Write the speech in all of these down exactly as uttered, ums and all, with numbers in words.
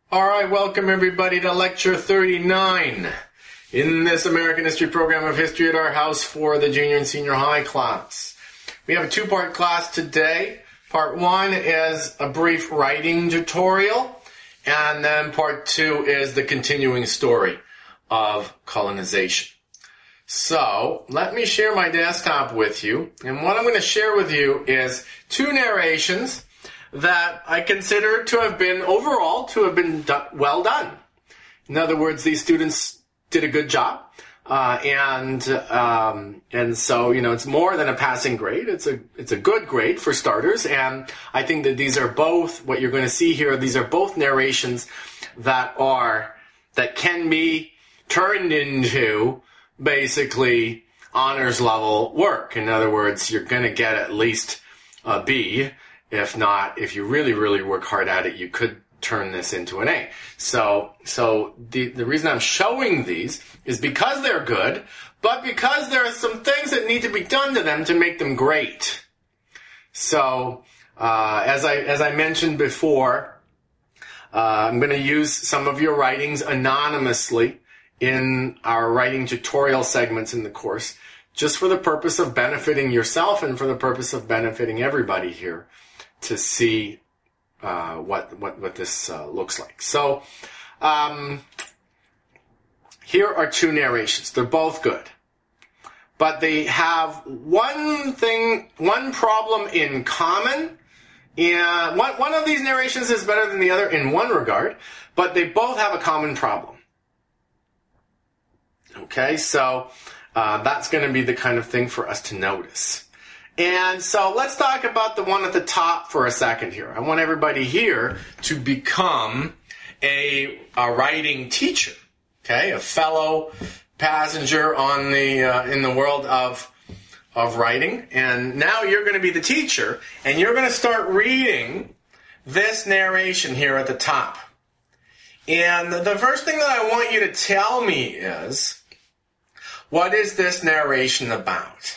All right, welcome everybody to Lecture thirty-nine in this American History program of History at Our House for the junior and senior high class. We have a two-part class today. Part one is a brief writing tutorial, and then part two is the continuing story of colonization. So, let me share my desktop with you, and what I'm going to share with you is two narrations that I consider to have been, overall, to have been do- well done. In other words, these students did a good job, uh, and um, and so, you know, it's more than a passing grade. It's a it's a good grade for starters, and I think that these are both, what you're going to see here, these are both narrations that are, that can be turned into, basically, honors level work. In other words, you're going to get at least a B. If not, if you really, really work hard at it, you could turn this into an A. So, so the, the reason I'm showing these is because they're good, but because there are some things that need to be done to them to make them great. So, uh, as I, as I mentioned before, uh, I'm going to use some of your writings anonymously in our writing tutorial segments in the course, just for the purpose of benefiting yourself and for the purpose of benefiting everybody here, to see uh, what what what this uh, looks like. So um, here are two narrations. They're both good, but they have one thing, one problem in common. And one one of these narrations is better than the other in one regard, but they both have a common problem. Okay, so uh, that's going to be the kind of thing for us to notice. And so let's talk about the one at the top for a second here. I want everybody here to become a, a writing teacher, okay, a fellow passenger on the uh, in the world of of writing. And now you're going to be the teacher, and you're going to start reading this narration here at the top. And the first thing that I want you to tell me is, what is this narration about?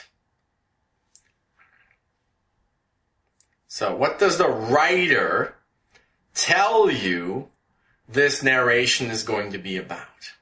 So what does the writer tell you this narration is going to be about?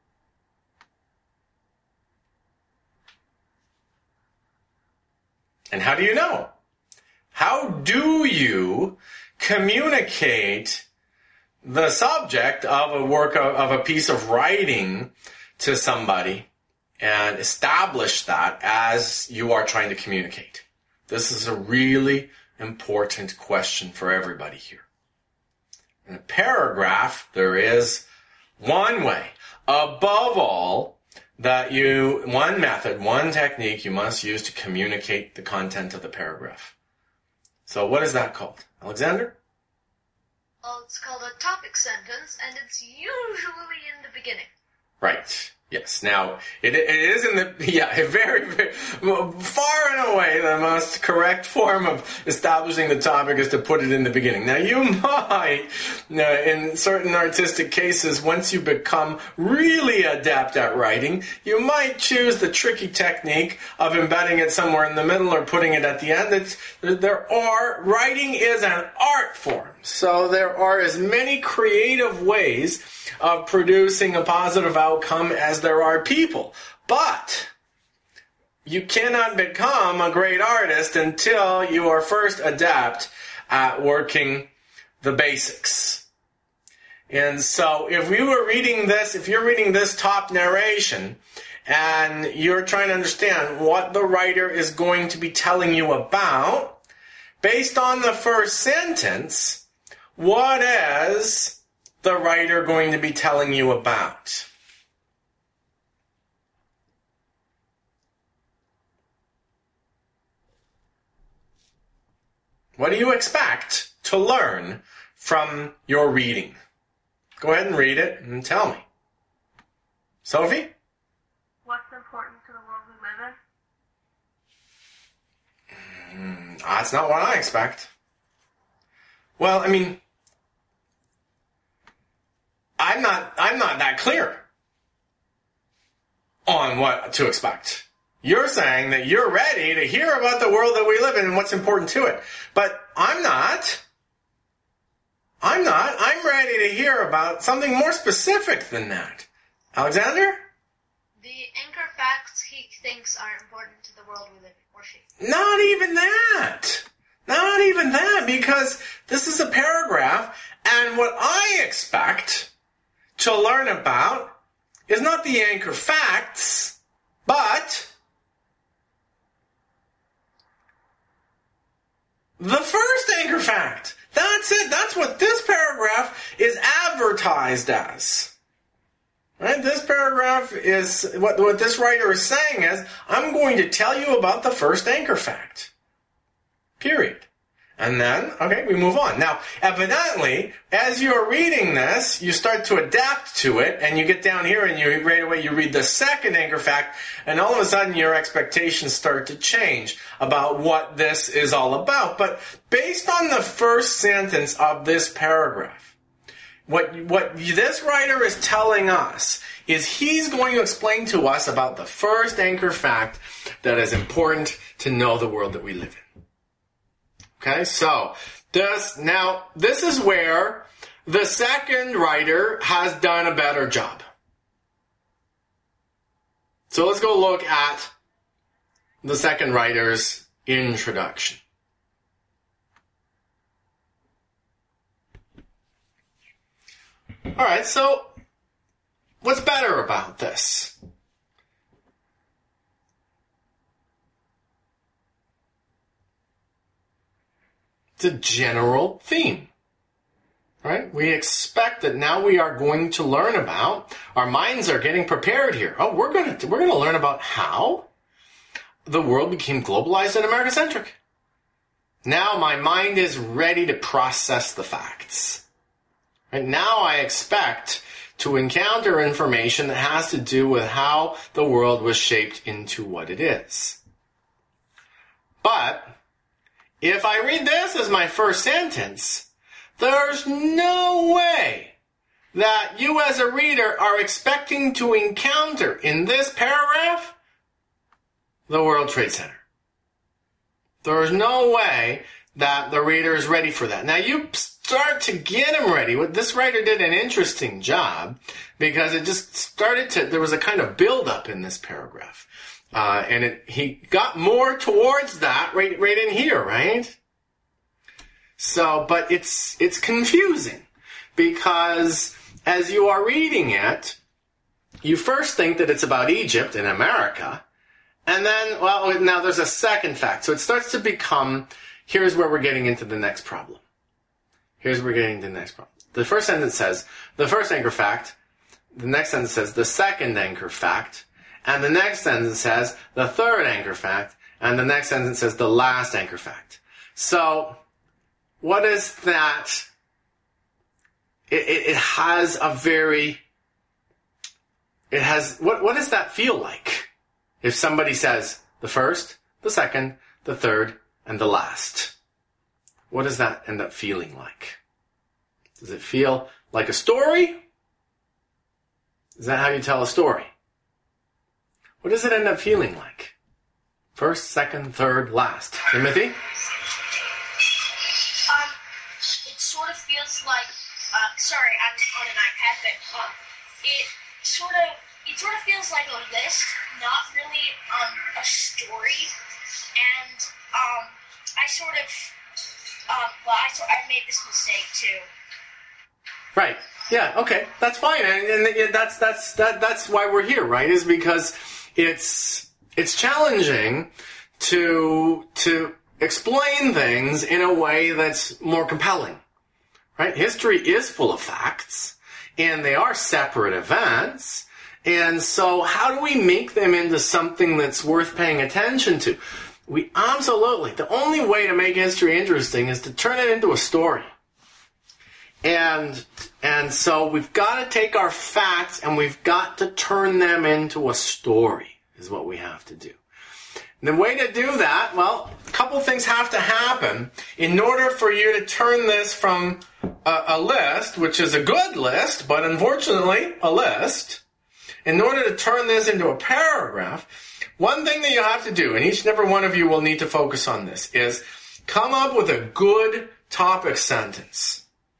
And how do you know? How do you communicate the subject of a work of, of a piece of writing to somebody and establish that as you are trying to communicate? This is a really important question for everybody here. In a paragraph, there is one way, above all, that you, one method, one technique you must use to communicate the content of the paragraph. So what is that called? Alexander? Well, it's called a topic sentence, and it's usually in the beginning. Right. Yes. Now, it, it is in the, yeah, very, very, far and away the most correct form of establishing the topic is to put it in the beginning. Now, you might, uh, in certain artistic cases, once you become really adept at writing, you might choose the tricky technique of embedding it somewhere in the middle or putting it at the end. It's, there are, writing is an art form. So there are as many creative ways of producing a positive outcome as there are people. But you cannot become a great artist until you are first adept at working the basics. And so if we were reading this, if you're reading this top narration and you're trying to understand what the writer is going to be telling you about, based on the first sentence, what is the writer going to be telling you about? What do you expect to learn from your reading? Go ahead and read it and tell me. Sophie? What's important to the world we live in? Mm, that's not what I expect. Well, I mean, I'm not I'm not that clear on what to expect. You're saying that you're ready to hear about the world that we live in and what's important to it. But I'm not. I'm not. I'm ready to hear about something more specific than that. Alexander? The anchor facts he thinks are important to the world we live in, or she. Not even that. Not even that, because this is a paragraph, and what I expect to learn about is not the anchor facts, but the first anchor fact. That's it. That's what this paragraph is advertised as. Right? This paragraph is, what, what this writer is saying is, I'm going to tell you about the first anchor fact. Period. And then, okay, we move on. Now, evidently, as you're reading this, you start to adapt to it, and you get down here and you right away you read the second anchor fact, and all of a sudden your expectations start to change about what this is all about. But based on the first sentence of this paragraph, what, what this writer is telling us is he's going to explain to us about the first anchor fact that is important to know the world that we live in. Okay, so this, now this is where the second writer has done a better job. So let's go look at the second writer's introduction. All right, so what's better about this? It's a general theme, right? We expect that now we are going to learn about, our minds are getting prepared here. Oh, we're going to, we're going to learn about how the world became globalized and America-centric. Now my mind is ready to process the facts. Right? Now I expect to encounter information that has to do with how the world was shaped into what it is. But if I read this as my first sentence, there's no way that you as a reader are expecting to encounter in this paragraph the World Trade Center. There's no way that the reader is ready for that. Now you start to get him ready. This writer did an interesting job because it just started to, there was a kind of build-up in this paragraph. Uh, and it, he got more towards that right, right in here, right? So, but it's, it's confusing because as you are reading it, you first think that it's about Egypt and America. And then, well, now there's a second fact. So it starts to become, here's where we're getting into the next problem. Here's where we're getting to the next problem. The first sentence says, the first anchor fact. The next sentence says, the second anchor fact. And the next sentence says the third anchor fact, and the next sentence says the last anchor fact. So, what is that? It, it, it has a very, it has, what, what does that feel like? If somebody says the first, the second, the third, and the last. What does that end up feeling like? Does it feel like a story? Is that how you tell a story? What does it end up feeling like? First, second, third, last. Timothy? Um, it sort of feels like, uh, sorry, I'm on an iPad, but um, it sort of, it sort of feels like a list, not really um a story. And um, I sort of, um, well, I sort, I made this mistake too. Right. Yeah. Okay. That's fine, and, and yeah, that's that's that that's why we're here, right? Is because it's it's challenging to to explain things in a way that's more compelling, right? History is full of facts, and they are separate events, and so how do we make them into something that's worth paying attention to? We absolutely, the only way to make history interesting is to turn it into a story. And and so we've got to take our facts and we've got to turn them into a story, is what we have to do. And the way to do that, well, a couple things have to happen in order for you to turn this from a, a list, which is a good list, but unfortunately a list, in order to turn this into a paragraph, one thing that you have to do, and each and every one of you will need to focus on this, is come up with a good topic sentence.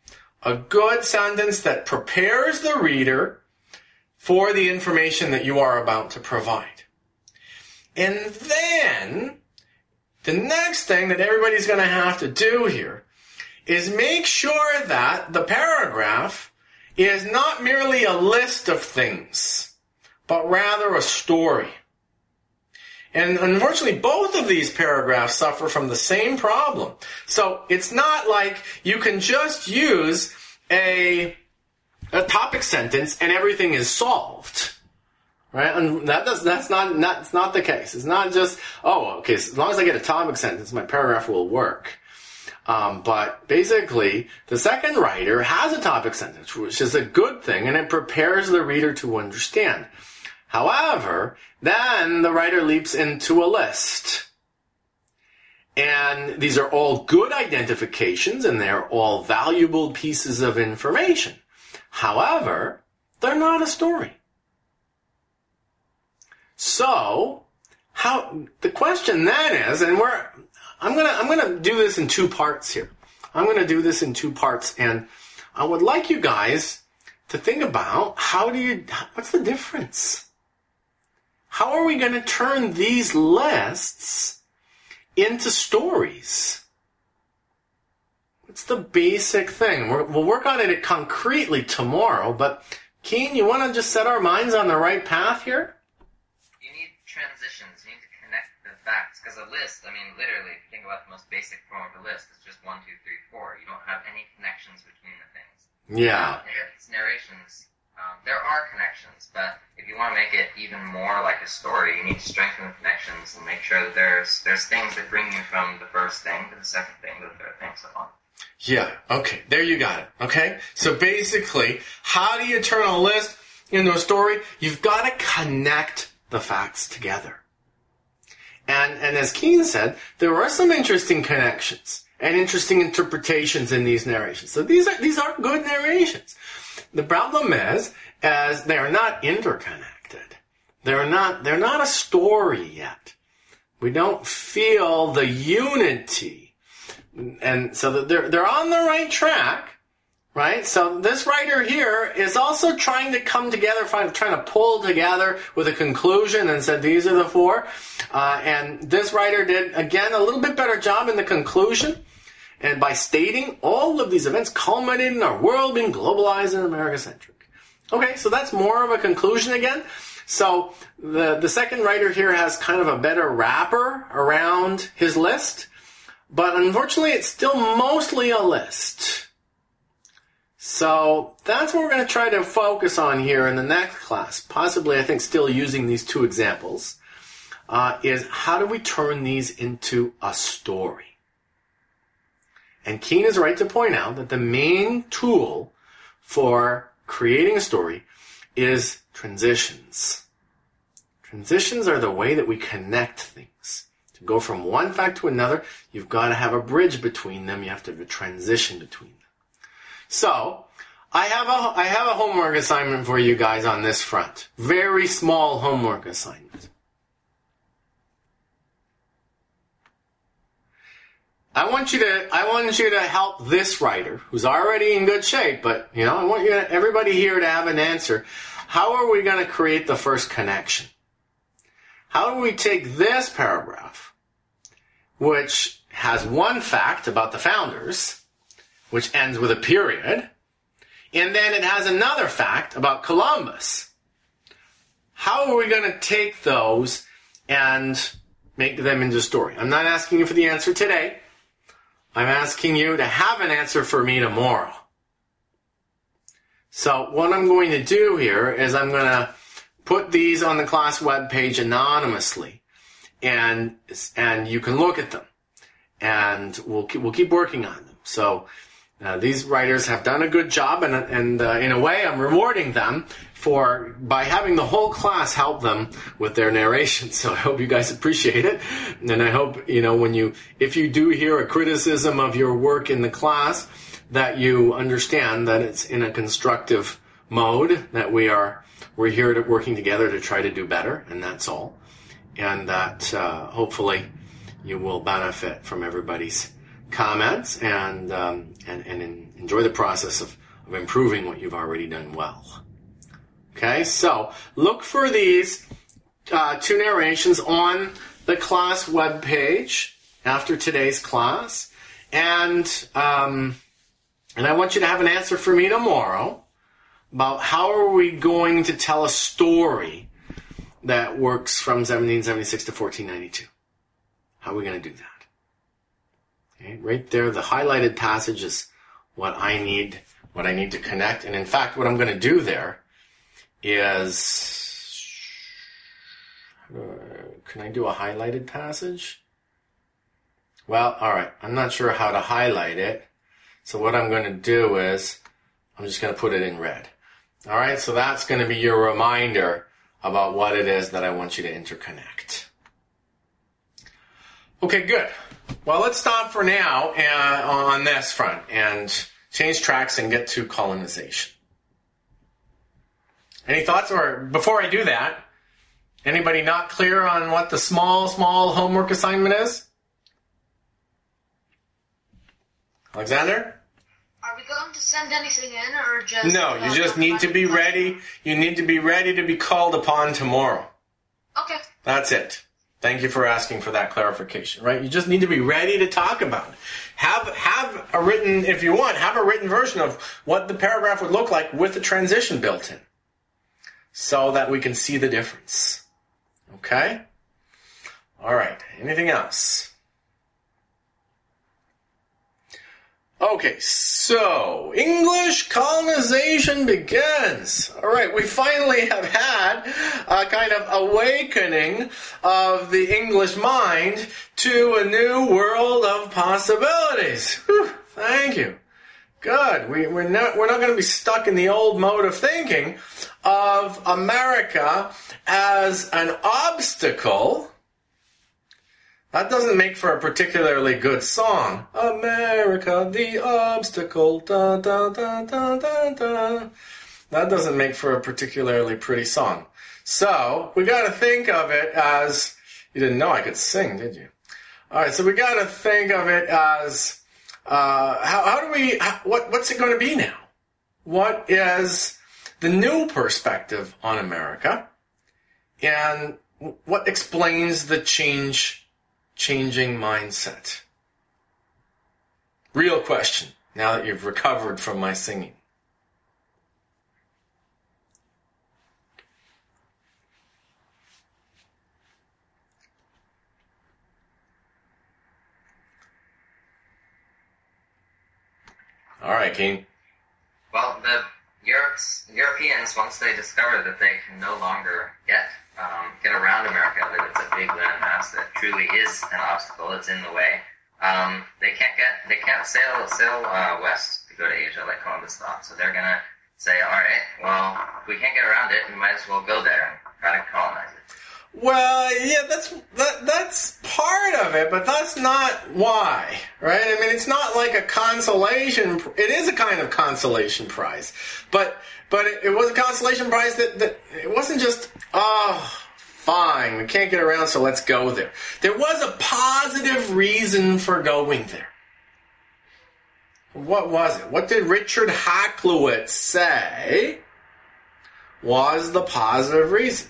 A good sentence that prepares the reader for the information that you are about to provide. And then, the next thing that everybody's going to have to do here is make sure that the paragraph is not merely a list of things, but rather a story. And unfortunately, both of these paragraphs suffer from the same problem. So it's not like you can just use a, a topic sentence and everything is solved. Right? And that does, that's not, not, it's not the case. It's not just, oh, okay, so as long as I get a topic sentence, my paragraph will work. Um, but basically, the second writer has a topic sentence, which is a good thing, and it prepares the reader to understand. However, then the writer leaps into a list. And these are all good identifications, and they're all valuable pieces of information. However, they're not a story. So, how, the question then is, and we're, I'm gonna, I'm gonna do this in two parts here. I'm gonna do this in two parts, and I would like you guys to think about how do you, what's the difference? How are we gonna turn these lists into stories? What's the basic thing? We're, we'll work on it concretely tomorrow, but Keen, you wanna just set our minds on the right path here? Transitions, you need to connect the facts, because a list, I mean, literally, if you think about the most basic form of a list, it's just one, two, three, four. You don't have any connections between the things. Yeah. Uh, it's narrations. Um, there are connections, but if you want to make it even more like a story, you need to strengthen the connections and make sure that there's there's things that bring you from the first thing to the second thing to the third thing, so on. Yeah, okay, there you got it, okay? So basically, how do you turn a list into a story? You've got to connect the facts together. And, and as Keen said, there are some interesting connections and interesting interpretations in these narrations. So these are, these are good narrations. The problem is, as they are not interconnected. They're not, they're not a story yet. We don't feel the unity. And so that they're, they're on the right track. Right? So this writer here is also trying to come together, trying to pull together with a conclusion and said these are the four. Uh, and this writer did, again, a little bit better job in the conclusion. And by stating all of these events culminated in our world being globalized and America-centric. Okay, so that's more of a conclusion again. So the, the second writer here has kind of a better wrapper around his list. But unfortunately, it's still mostly a list. So that's what we're going to try to focus on here in the next class, possibly I think still using these two examples, uh, is how do we turn these into a story? And Keen is right to point out that the main tool for creating a story is transitions. Transitions are the way that we connect things. To go from one fact to another, you've got to have a bridge between them. You have to have a transition between them. So, I have a, I have a homework assignment for you guys on this front. Very small homework assignment. I want you to, I want you to help this writer, who's already in good shape, but, you know, I want you to, everybody here to have an answer. How are we going to create the first connection? How do we take this paragraph, which has one fact about the founders, which ends with a period, and then it has another fact about Columbus. How are we going to take those and make them into a story? I'm not asking you for the answer today. I'm asking you to have an answer for me tomorrow. So what I'm going to do here is I'm going to put these on the class webpage anonymously, and and you can look at them, and we'll keep, we'll keep working on them. So uh, these writers have done a good job, and and uh, in a way, I'm rewarding them for by having the whole class help them with their narration. So I hope you guys appreciate it, and I hope you know when you if you do hear a criticism of your work in the class, that you understand that it's in a constructive mode, that we are we're here to working together to try to do better, and that's all. And that uh, hopefully you will benefit from everybody's comments and um, and, and in, enjoy the process of, of improving what you've already done well. Okay, so look for these uh, two narrations on the class webpage after today's class, and um, and I want you to have an answer for me tomorrow about how are we going to tell a story that works from seventeen seventy-six to fourteen ninety-two. How are we going to do that? Okay, right there, the highlighted passage is what I need, what I need to connect. And in fact, what I'm going to do there is, uh, can I do a highlighted passage? Well, all right, I'm not sure how to highlight it. So what I'm going to do is, I'm just going to put it in red. All right, so that's going to be your reminder about what it is that I want you to interconnect. Okay, good. Well, let's stop for now uh, on this front and change tracks and get to colonization. Any thoughts? Or before I do that, anybody not clear on what the small, small homework assignment is? Alexander? Are we going to send anything in, or just... No, you just need to be ready. You need to be ready to be called upon tomorrow. Okay. That's it. Thank you for asking for that clarification, right? You just need to be ready to talk about it. Have, have a written, if you want, have a written version of what the paragraph would look like with the transition built in, so that we can see the difference. Okay? All right. Anything else? Okay, so English colonization begins. All right, we finally have had a kind of awakening of the English mind to a new world of possibilities. Whew, thank you. Good. We, we're not we're not going to be stuck in the old mode of thinking of America as an obstacle. That doesn't make for a particularly good song. America, the obstacle, da da da da da da. That doesn't make for a particularly pretty song. So, we gotta think of it as, you didn't know I could sing, did you? Alright, so we gotta think of it as, uh, how, how do we, how, what, what's it gonna be now? What is the new perspective on America? And what explains the change Changing mindset. Real question, now that you've recovered from my singing. All right, King. Well, the Europe's, Europeans, once they discover that they can no longer get Um, get around America, that it's a big landmass that truly is an obstacle, it's in the way. Um, they can't get, they can't sail sail uh, west to go to Asia like Columbus thought. So they're gonna say, all right, well, if we can't get around it, we might as well go there and try to colonize it. Well, yeah, that's that, that's part of it, but that's not why, right? I mean, it's not like a consolation. It is a kind of consolation prize, but but it, it was a consolation prize that, that it wasn't just, oh, fine, we can't get around, so let's go there. There was a positive reason for going there. What was it? What did Richard Hakluyt say was the positive reason?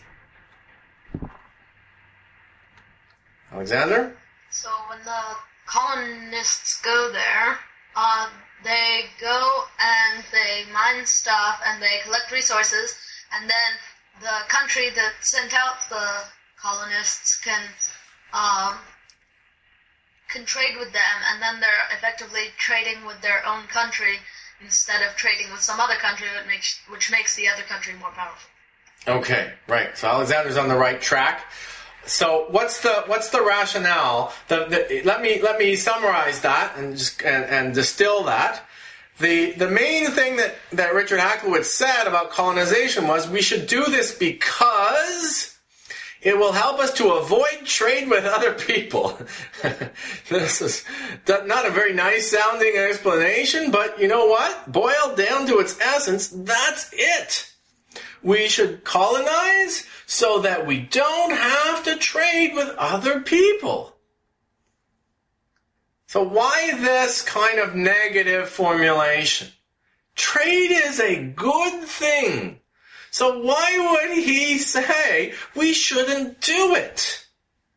Alexander? So when the colonists go there, uh, they go and they mine stuff and they collect resources, and then the country that sent out the colonists can um, can trade with them, and then they're effectively trading with their own country instead of trading with some other country, which makes, which makes the other country more powerful. Okay, right. So Alexander's on the right track. So what's the what's the rationale? The, the, let me let me summarize that and just and, and distill that. The the main thing that, that Richard Hakluyt said about colonization was we should do this because it will help us to avoid trade with other people. This is not a very nice sounding explanation, but you know what? Boiled down to its essence, that's it. We should colonize so that we don't have to trade with other people. So why this kind of negative formulation? Trade is a good thing. So why would he say we shouldn't do it?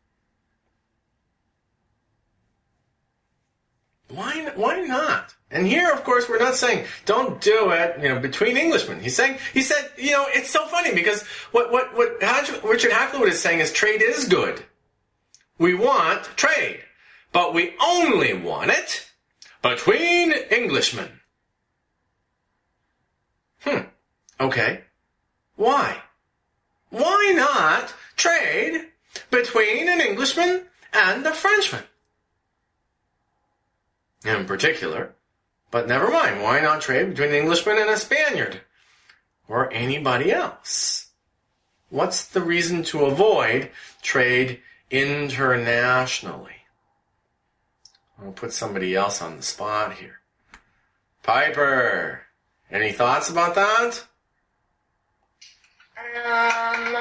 Why, why not? And here, of course, we're not saying don't do it, you know, between Englishmen. He's saying, he said, you know, it's so funny because what, what, what Richard Hakluyt is saying is trade is good. We want trade, but we only want it between Englishmen. Hmm. Okay. Why? Why not trade between an Englishman and a Frenchman? In particular. But never mind, why not trade between an Englishman and a Spaniard? Or anybody else? What's the reason to avoid trade internationally? I'll put somebody else on the spot here. Piper, any thoughts about that? Um,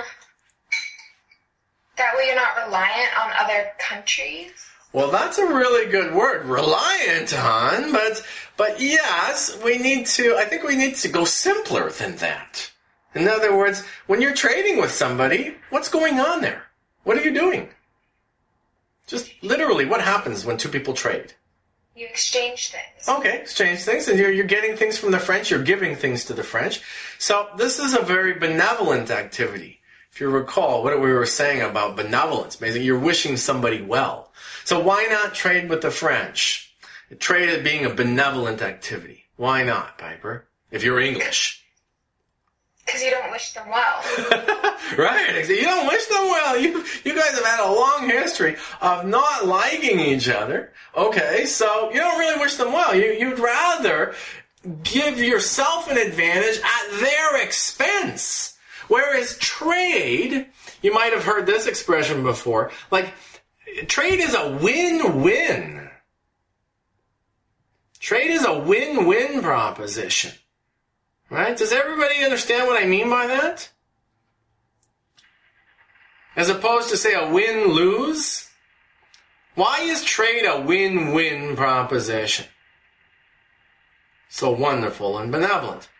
that way you're not reliant on other countries? Well, that's a really good word, reliant on, but but yes, we need to, I think we need to go simpler than that. In other words, when you're trading with somebody, what's going on there? What are you doing? Just literally, what happens when two people trade? You exchange things. Okay, exchange things, and you're, you're getting things from the French, you're giving things to the French. So this is a very benevolent activity. If you recall what we were saying about benevolence, basically you're wishing somebody well. So why not trade with the French? Trade as being a benevolent activity. Why not, Piper? If you're English. Because you don't wish them well. Right. You don't wish them well. You you guys have had a long history of not liking each other. Okay, so you don't really wish them well. You, you'd rather give yourself an advantage at their expense. Whereas trade, you might have heard this expression before, like, trade is a win-win. Trade is a win-win proposition. Right? Does everybody understand what I mean by that? As opposed to, say, a win-lose? Why is trade a win-win proposition? So wonderful and benevolent.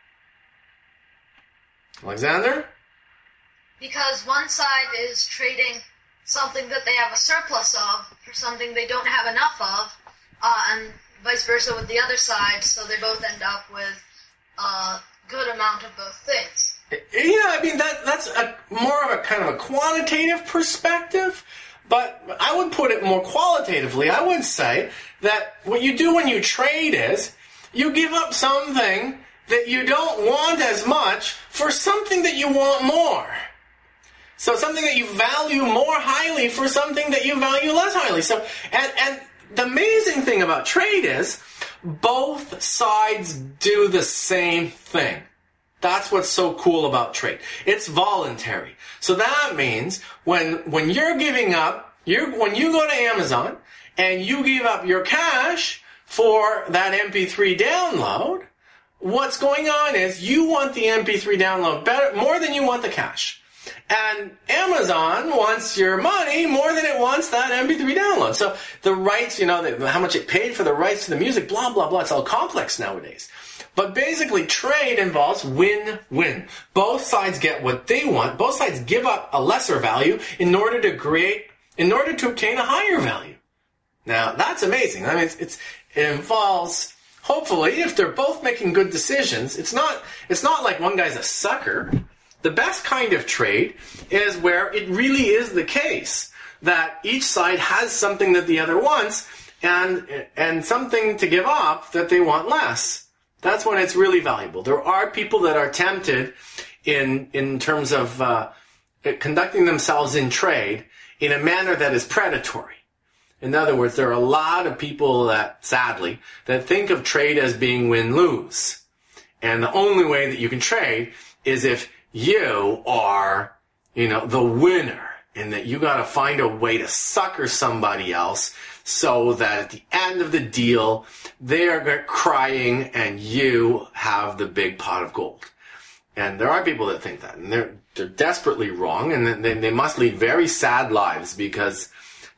Alexander? Because one side is trading something that they have a surplus of for something they don't have enough of, uh, and vice versa with the other side, so they both end up with a good amount of both things. Yeah, I mean, that that's a, more of a kind of a quantitative perspective, but I would put it more qualitatively. I would say that what you do when you trade is you give up something that you don't want as much for something that you want more. So something that you value more highly for something that you value less highly. So, and, and the amazing thing about trade is both sides do the same thing. That's what's so cool about trade. It's voluntary. So that means when when you're giving up, you're, when you go to Amazon and you give up your cash for that M P three download, what's going on is you want the M P three download better, more than you want the cash. And Amazon wants your money more than it wants that M P three download. So the rights, you know, the, how much it paid for the rights to the music, blah, blah, blah. It's all complex nowadays. But basically, trade involves win-win. Both sides get what they want. Both sides give up a lesser value in order to create, in order to obtain a higher value. Now, that's amazing. I mean, it's, it's it involves, hopefully, if they're both making good decisions, it's not, it's not like one guy's a sucker. The best kind of trade is where it really is the case that each side has something that the other wants and and something to give up that they want less. That's when it's really valuable. There are people that are tempted in in terms of uh, conducting themselves in trade in a manner that is predatory. In other words, there are a lot of people that, sadly, that think of trade as being win-lose. And the only way that you can trade is if you are, you know, the winner, and that you got to find a way to sucker somebody else so that at the end of the deal, they are crying and you have the big pot of gold. And there are people that think that, and they're, they're desperately wrong, and they, they must lead very sad lives because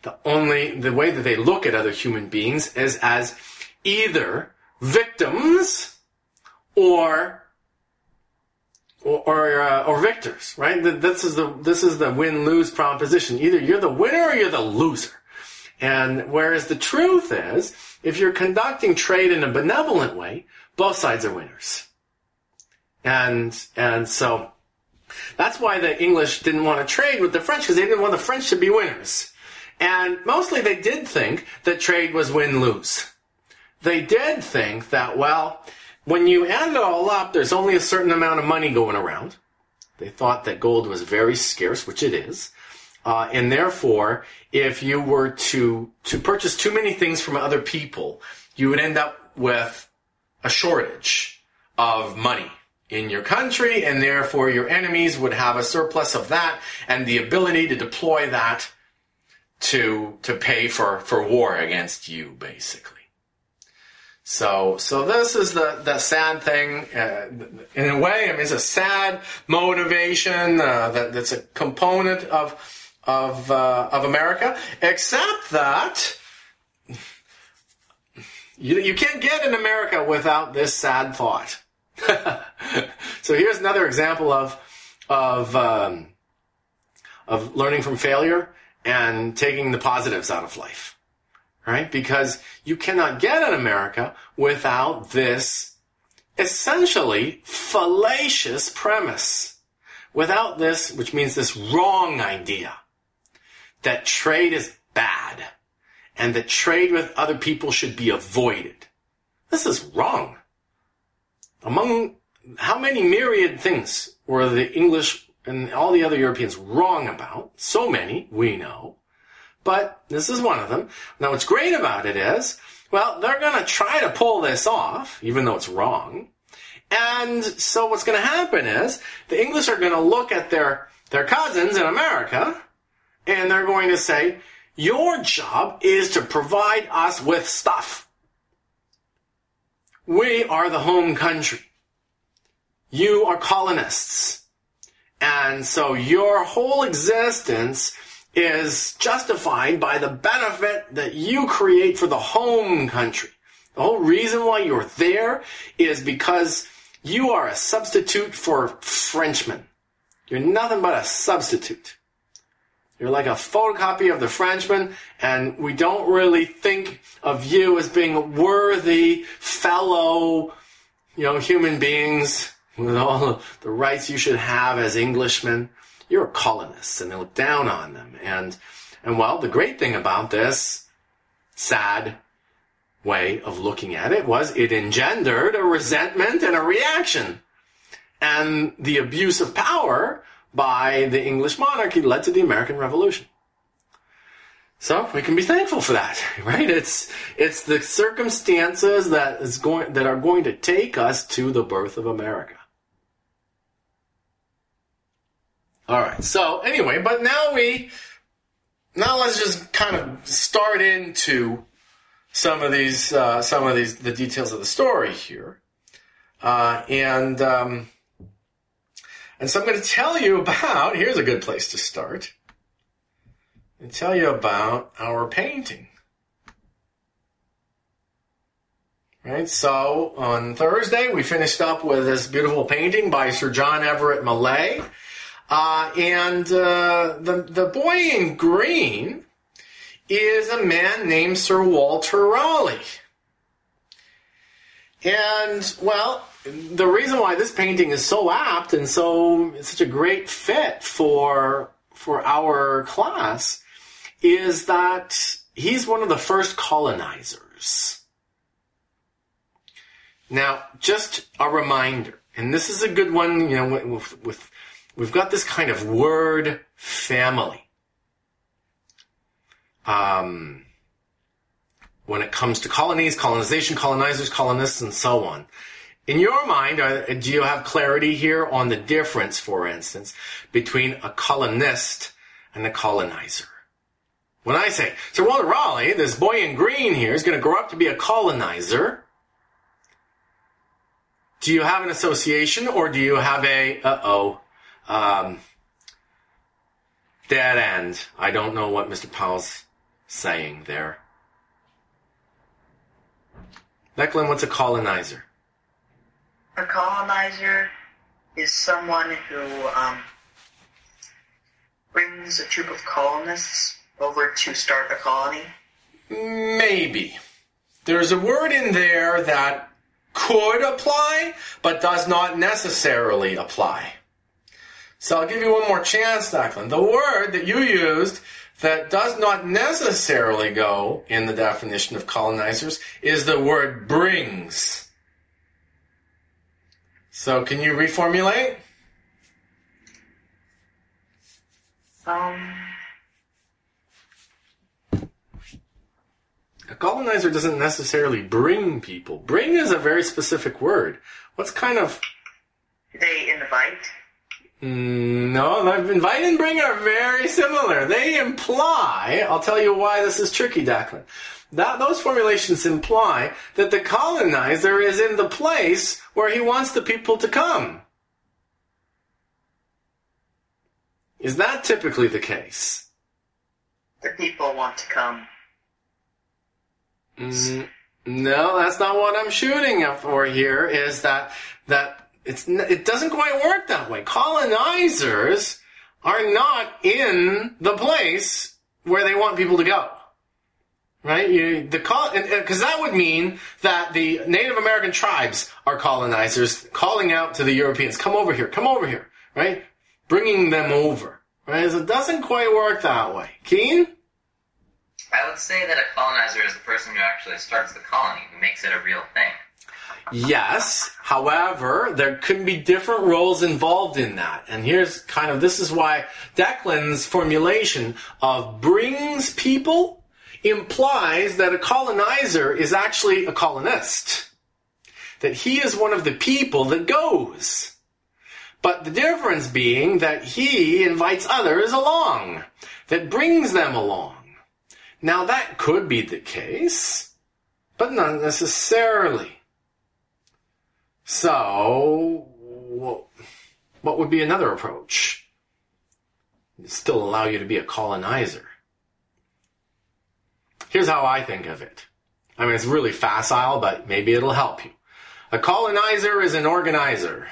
the only, the way that they look at other human beings is as either victims or or or, uh, or victors, right? This is the this is the win-lose proposition. Either you're the winner or you're the loser. And whereas the truth is, if you're conducting trade in a benevolent way, both sides are winners. And and so that's why the English didn't want to trade with the French, because they didn't want the French to be winners. And mostly they did think that trade was win-lose. They did think that, well, when you add it all up, there's only a certain amount of money going around. They thought that gold was very scarce, which it is. Uh, and therefore, if you were to, to purchase too many things from other people, you would end up with a shortage of money in your country, and therefore your enemies would have a surplus of that and the ability to deploy that to, to pay for, for war against you, basically. So, so this is the, the sad thing, uh, in a way. I mean, it's a sad motivation, uh, that, that's a component of, of, uh, of America, except that you, you can't get in America without this sad thought. So here's another example of, of, um, of learning from failure and taking the positives out of life. Right? Because you cannot get in America without this essentially fallacious premise. Without this, which means this wrong idea that trade is bad and that trade with other people should be avoided. This is wrong. Among how many myriad things were the English and all the other Europeans wrong about? So many, we know. But this is one of them. Now, what's great about it is, well, they're going to try to pull this off, even though it's wrong. And so what's going to happen is the English are going to look at their, their cousins in America, and they're going to say, your job is to provide us with stuff. We are the home country. You are colonists. And so your whole existence is justified by the benefit that you create for the home country. The whole reason why you're there is because you are a substitute for Frenchmen. You're nothing but a substitute. You're like a photocopy of the Frenchman, and we don't really think of you as being worthy fellow, you know, human beings with all the rights you should have as Englishmen. You're colonists, and they look down on them. And, and well, the great thing about this sad way of looking at it was it engendered a resentment and a reaction. And the abuse of power by the English monarchy led to the American Revolution. So we can be thankful for that, right? It's, it's the circumstances that is going, that are going to take us to the birth of America. All right. So anyway, but now we, now let's just kind of start into some of these, uh, some of these, the details of the story here. Uh, and, um, and so I'm going to tell you about, here's a good place to start, and tell you about our painting. Right, so on Thursday, we finished up with this beautiful painting by Sir John Everett Millais. Uh, and uh, the, the boy in green is a man named Sir Walter Raleigh. And, well, the reason why this painting is so apt and so it's such a great fit for, for our class is that he's one of the first colonizers. Now, just a reminder, and this is a good one, you know, with, with we've got this kind of word family. Um, when it comes to colonies, colonization, colonizers, colonists, and so on. In your mind, are, do you have clarity here on the difference, for instance, between a colonist and a colonizer? When I say, Sir Walter Raleigh, this boy in green here, is going to grow up to be a colonizer, do you have an association, or do you have a, uh-oh, um, dead end? I don't know what Mister Powell's saying there? Declan, what's a colonizer? A colonizer is someone who um, brings a troop of colonists over to start a colony. Maybe. There's a word in there that could apply, but does not necessarily apply. So I'll give you one more chance, Declan. The word that you used that does not necessarily go in the definition of colonizers is the word brings. So can you reformulate? Um, A colonizer doesn't necessarily bring people. Bring is a very specific word. What's kind of... they invite. Mm, no, invite and bring are very similar. They imply, I'll tell you why this is tricky, Declan. That, those formulations imply that the colonizer is in the place where he wants the people to come. Is that typically the case? The people want to come. Mm, no, that's not what I'm shooting for here, is that that it's it doesn't quite work that way. Colonizers are not in the place where they want people to go. Right? You, the because that would mean that the Native American tribes are colonizers calling out to the Europeans, come over here, come over here, right? Bringing them over. Right? So it doesn't quite work that way. Keen? I would say that a colonizer is the person who actually starts the colony, who makes it a real thing. Yes, however, there can be different roles involved in that. And here's kind of, this is why Declan's formulation of brings people implies that a colonizer is actually a colonist. That he is one of the people that goes. But the difference being that he invites others along, that brings them along. Now that could be the case, but not necessarily. So, what would be another approach? It'd still allow you to be a colonizer. Here's how I think of it. I mean, it's really facile, but maybe it'll help you. A colonizer is an organizer.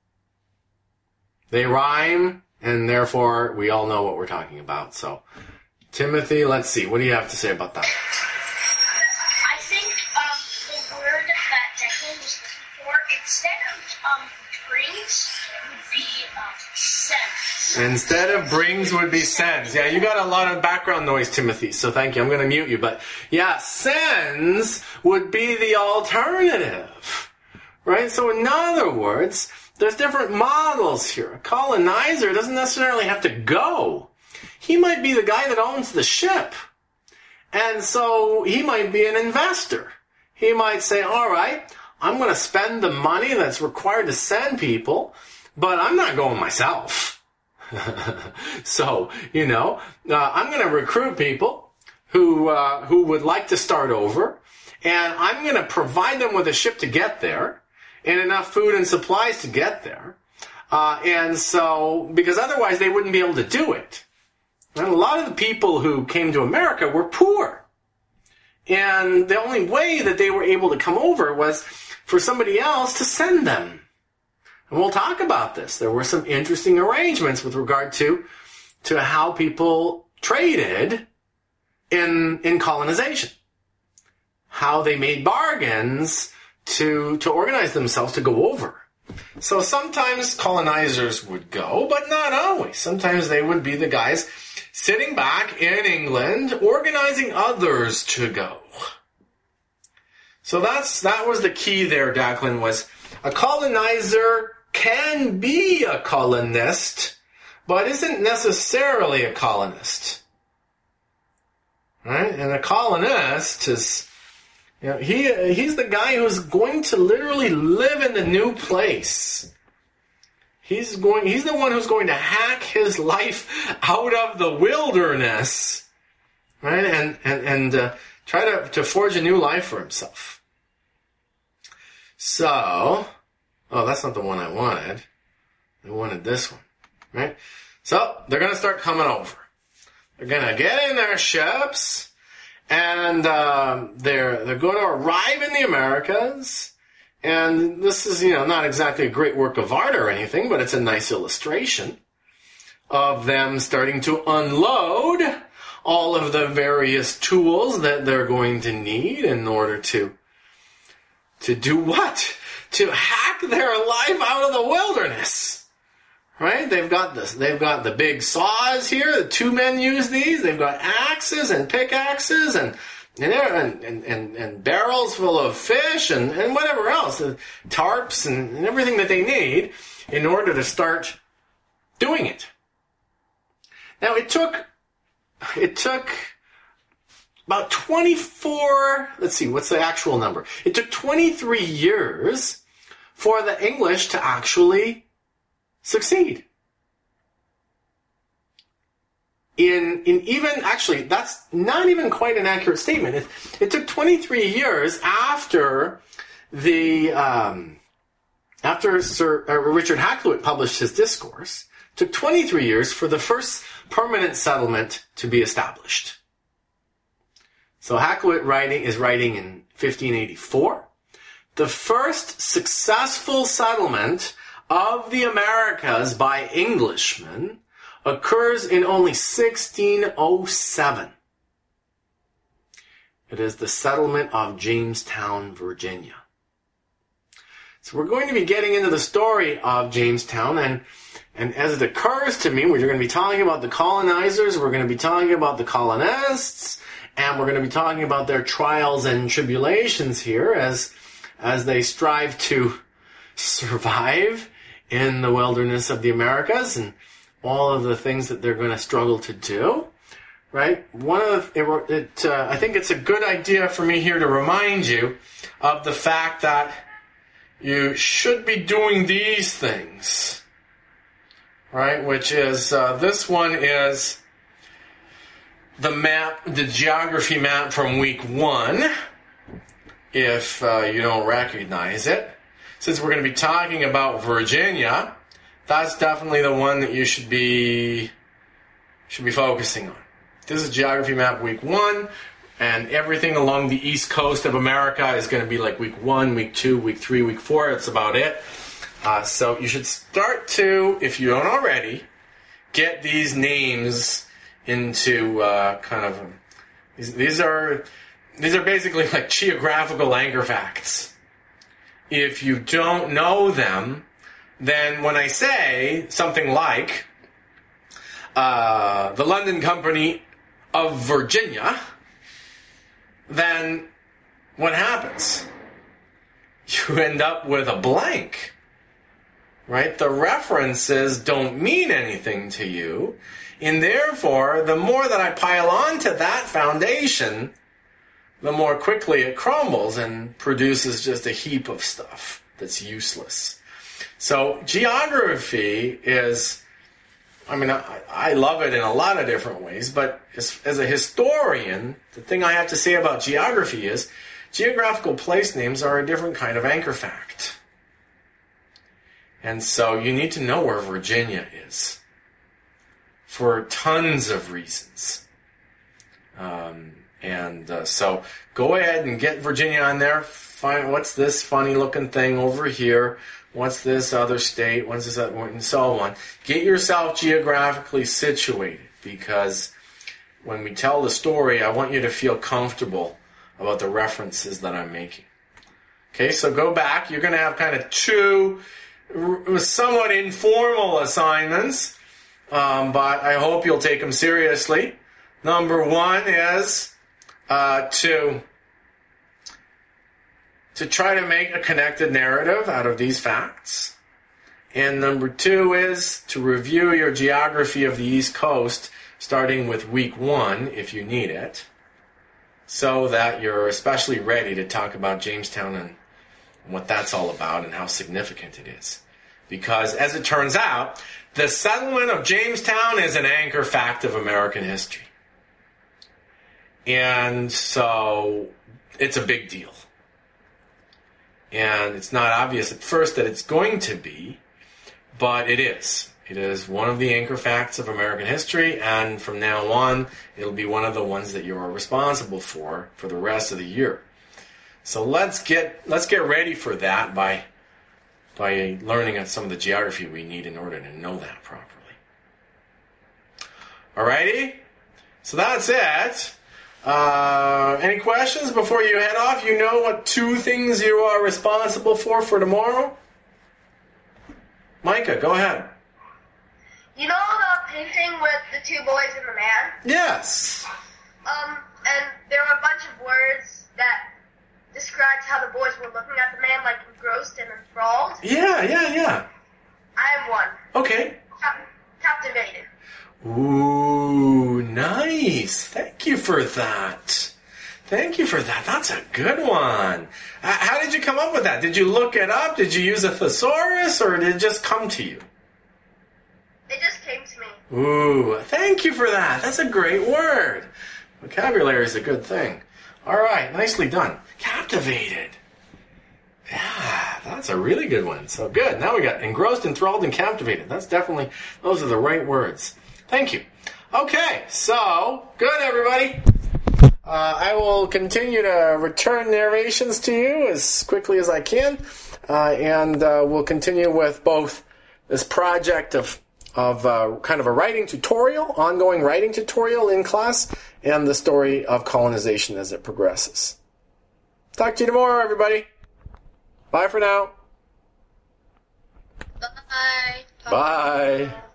They rhyme, and therefore we all know what we're talking about. So, Timothy, let's see. What do you have to say about that? I think um, the word that Declan was looking for, instead of um, brings, would be um, sends. Instead of brings would be sends. Yeah, you got a lot of background noise, Timothy, so thank you. I'm going to mute you. But yeah, sends would be the alternative. Right? So in other words, there's different models here. A colonizer doesn't necessarily have to go. He might be the guy that owns the ship. And so he might be an investor. He might say, all right, I'm going to spend the money that's required to send people, but I'm not going myself. So, you know, uh, I'm going to recruit people who uh, who would like to start over, and I'm going to provide them with a ship to get there and enough food and supplies to get there. Uh, and so, because otherwise they wouldn't be able to do it. And a lot of the people who came to America were poor. And the only way that they were able to come over was for somebody else to send them. And we'll talk about this. There were some interesting arrangements with regard to, to how people traded in, in colonization. How they made bargains to, to organize themselves to go over. So sometimes colonizers would go, but not always. Sometimes they would be the guys sitting back in England, organizing others to go. So that's that was the key there, Declan, was a colonizer can be a colonist, but isn't necessarily a colonist. Right? And a colonist is, you know, he he's the guy who's going to literally live in the new place. He's going. He's the one who's going to hack his life out of the wilderness, right? And and and uh, try to to forge a new life for himself. So, oh, that's not the one I wanted. I wanted this one, right? So they're going to start coming over. They're going to get in their ships. And uh, they're they're going to arrive in the Americas. And this is, you know, not exactly a great work of art or anything, but it's a nice illustration of them starting to unload all of the various tools that they're going to need in order to to do what? To hack their life out of the wilderness. Right? They've got this. They've got the big saws here. The two men use these. They've got axes and pickaxes and and and, and, and barrels full of fish and, and whatever else, uh, tarps and, and everything that they need in order to start doing it. Now it took it took about twenty-four. Let's see, what's the actual number? It took twenty-three years for the English to actually succeed. In in even, actually, that's not even quite an accurate statement. It, it took twenty-three years after the um, after Sir uh, Richard Hakluyt published his discourse. It took twenty-three years for the first permanent settlement to be established. So Hakluyt writing is writing in fifteen eighty-four. The first successful settlement of the Americas by Englishmen occurs in only sixteen oh seven. It is the settlement of Jamestown, Virginia. So we're going to be getting into the story of Jamestown, and, and as it occurs to me, we're going to be talking about the colonizers, we're going to be talking about the colonists, and we're going to be talking about their trials and tribulations here as, as they strive to survive in the wilderness of the Americas and all of the things that they're going to struggle to do, right? One of the, it, it, uh, I think it's a good idea for me here to remind you of the fact that you should be doing these things, right? Which is, uh, this one is the map, the geography map from week one, if uh, you don't recognize it. Since we're going to be talking about Virginia, that's definitely the one that you should be should be focusing on. This is geography map week one, and everything along the east coast of America is going to be like week one, week two, week three, week four. That's about it. Uh, so you should start to, if you don't already, get these names into uh, kind of these, these are these are basically like geographical anchor facts. If you don't know them, then when I say something like uh, the London Company of Virginia, then what happens? You end up with a blank, right? The references don't mean anything to you, and therefore, the more that I pile onto that foundation, the more quickly it crumbles and produces just a heap of stuff that's useless. So geography is, I mean, I, I love it in a lot of different ways, but as, as a historian, the thing I have to say about geography is geographical place names are a different kind of anchor fact. And so you need to know where Virginia is for tons of reasons. Um, and uh, so go ahead and get Virginia on there. Find what's this funny looking thing over here. What's this other state? What's this other, and so on. Get yourself geographically situated, because when we tell the story, I want you to feel comfortable about the references that I'm making. Okay, so go back. You're going to have kind of two somewhat informal assignments, um, but I hope you'll take them seriously. Number one is uh, to... to try to make a connected narrative out of these facts. And number two is to review your geography of the East Coast, starting with week one, if you need it, so that you're especially ready to talk about Jamestown and what that's all about and how significant it is. Because, as it turns out, the settlement of Jamestown is an anchor fact of American history. And so, it's a big deal. And it's not obvious at first that it's going to be, but it is. It is one of the anchor facts of American history, and from now on, it'll be one of the ones that you are responsible for for the rest of the year. So let's get let's get ready for that by by learning some of the geography we need in order to know that properly. Alrighty, so that's it. Uh, any questions before you head off? You know what two things you are responsible for for tomorrow? Micah, go ahead. You know the painting with the two boys and the man? Yes. Um, and there were a bunch of words that described how the boys were looking at the man, like engrossed and enthralled. Yeah, yeah, yeah. I have one. Okay. Cap- captivated. Ooh, nice. Thank you for that. Thank you for that. That's a good one. Uh, how did you come up with that? Did you look it up? Did you use a thesaurus, or did it just come to you? It just came to me. Ooh, thank you for that. That's a great word. Vocabulary is a good thing. All right, nicely done. Captivated. Yeah, that's a really good one. So good. Now we got engrossed, enthralled, and captivated. That's definitely, those are the right words. Thank you. Okay, so, good everybody. Uh, I will continue to return narrations to you as quickly as I can, uh, and uh, we'll continue with both this project of of uh, kind of a writing tutorial, ongoing writing tutorial in class, and the story of colonization as it progresses. Talk to you tomorrow, everybody. Bye for now. Bye. Bye.